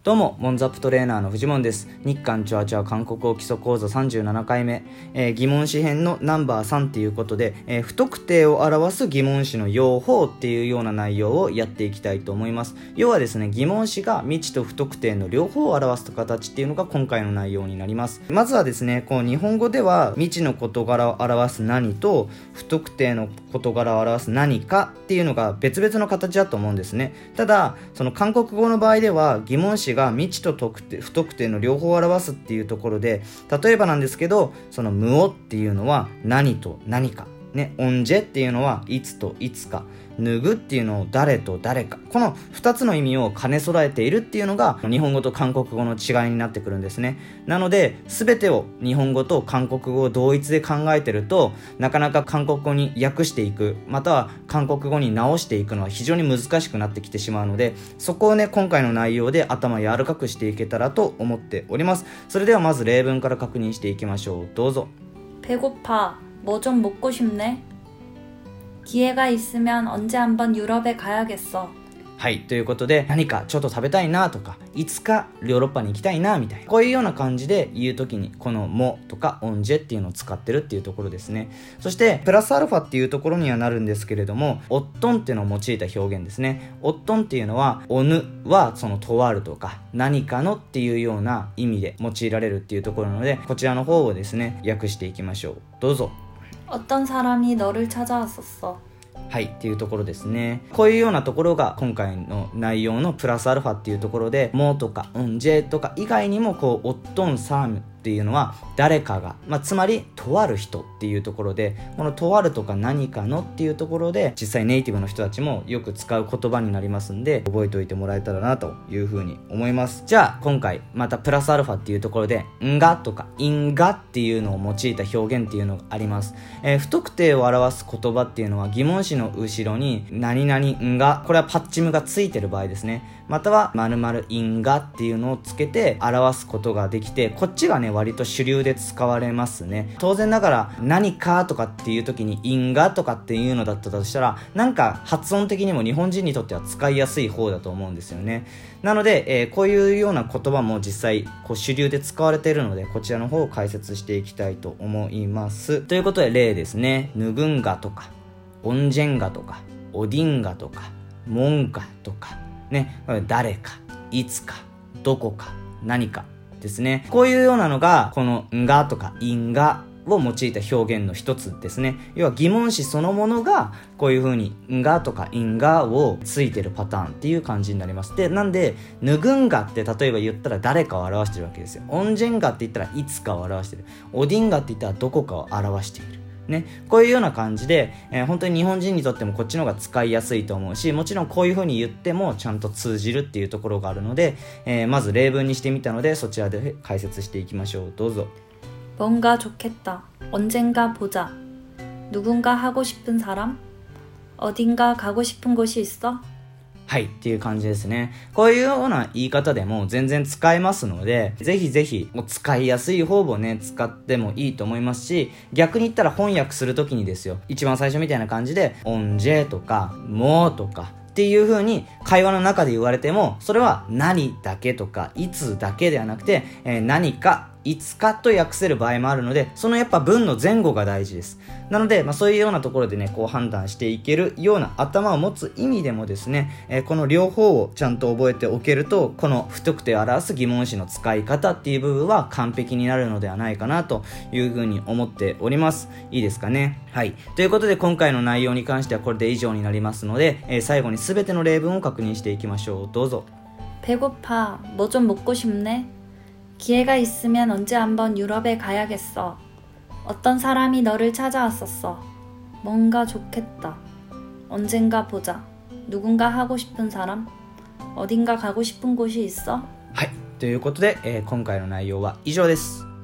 どうもモンザップトレーナーの藤本です。日韓チュアチュア韓国語基礎講座37回目、疑問詞編のナンバー3っていうことで、不特定を表す疑問詞の用法っていうような内容をやっていきたいと思います。要はですね、疑問詞が未知と不特定の両方を表す形っていうのが今回の内容になります。まずはですね、こう日本語では未知の事柄を表す何と不特定の事柄を表す何かっていうのが別々の形だと思うんですね。ただその韓国語の場合では疑問詞が未知と不特定の両方を表すっていうところで、例えばなんですけど、その無をっていうのは何と何かね、オンジェっていうのはいつといつか、脱ぐっていうのを誰と誰か、この2つの意味を兼ね備えているっていうのが日本語と韓国語の違いになってくるんですね。なので全てを日本語と韓国語を同一で考えてると、なかなか韓国語に訳していく、または韓国語に直していくのは非常に難しくなってきてしまうので、そこをね、今回の内容で頭柔らかくしていけたらと思っております。それではまず例文から確認していきましょう。どうぞ。 배고파. 뭐 좀 먹고 싶네. 기회가 있으면 언제 한번 유럽에 가야겠어. はい、ということで、何かちょっと食べたいなとか、いつかヨーロッパに行きたいなみたいな、こういうような感じで言うときにこのもとかオンジェっていうのを使ってるっていうところですね。そしてプラスアルファっていうところにはなるんですけれども、おっとんっていうのを用いた表現ですね。おっとんっていうのは、おぬはそのとあるとか何かのっていうような意味で用いられるっていうところなので、こちらの方をですね、訳していきましょう。どうぞ。 어떤 사람이 너를 찾아왔었어. はいっていうところですね。こういうようなところが今回の内容のプラスアルファっていうところで、もとかジェとか以外にもこうおっとんさむっていうのは誰かが、つまりとある人っていうところで、このとあるとか何かのっていうところで実際ネイティブの人たちもよく使う言葉になりますんで、覚えておいてもらえたらなというふうに思います。じゃあ今回またプラスアルファっていうところでんがとかんがっていうのを用いた表現っていうのがあります。不特定を表す言葉っていうのは疑問詞の後ろに何々んが、これはパッチムがついてる場合ですね、または〇〇因がっていうのをつけて表すことができて、こっちがね割と主流で使われますね。当然ながら何かとかっていう時に因がとかっていうのだったとしたら、なんか発音的にも日本人にとっては使いやすい方だと思うんですよね。なので、こういうような言葉も実際こう主流で使われているので、こちらの方を解説していきたいと思います。ということで例ですね。ヌグンガとかオンジェンガとかオディンガとかモンガとかね、誰か、いつか、どこか、何かですね。こういうようなのがこのんがとか因がを用いた表現の一つですね。要は疑問詞そのものがこういう風にんがとか因がをついてるパターンっていう感じになります。で、なんでぬぐんがって例えば言ったら誰かを表してるわけですよ。オンジェンガって言ったらいつかを表してる。オディンガって言ったらどこかを表しているね、こういうような感じで、本当に日本人にとってもこっちの方が使いやすいと思うし、もちろんこういう風に言ってもちゃんと通じるっていうところがあるので、まず例文にしてみたので、そちらで解説していきましょう。どうぞ。 뭔가 좋겠다. 언젠가 보자. 누군가 하고 싶은 사람? 어딘가 가고 싶은 곳이 있어? はいっていう感じですね。こういうような言い方でも全然使えますので、ぜひぜひ使いやすい方をね使ってもいいと思いますし、逆に言ったら翻訳するときにですよ、一番最初みたいな感じでオンジェとかもとかっていう風に会話の中で言われても、それは何だけとかいつだけではなくて、何かいつかと訳せる場合もあるので、そのやっぱ文の前後が大事です。なので、そういうようなところでね、こう判断していけるような頭を持つ意味でもですね、この両方をちゃんと覚えておけると、この不特定を表す疑問詞の使い方っていう部分は完璧になるのではないかなというふうに思っております。いいですかね。はい。ということで今回の内容に関してはこれで以上になりますので、最後に全ての例文を確認していきましょう。どうぞ。 배고파. 뭐 좀 먹고 싶네. 기회가 있으면 언제 한번 유럽에 가야겠어. 어떤 사람이 너를 찾아왔었어. 뭔가 좋겠다. 언젠가 보자. 누군가 하고 싶은 사람? 어딘가 가고 싶은 곳이 있어? はい。ということで、今回の内容は以上です。